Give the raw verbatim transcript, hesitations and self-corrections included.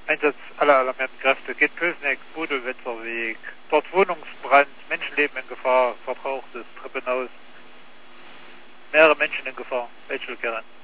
Einsatz aller alarmierten Kräfte. Geht Pösneck, Budelwitzerweg. Dort Wohnungsbrand, Menschenleben in Gefahr, verbrauchtes Treppenhaus. Mehrere Menschen in Gefahr. Welche Kerne?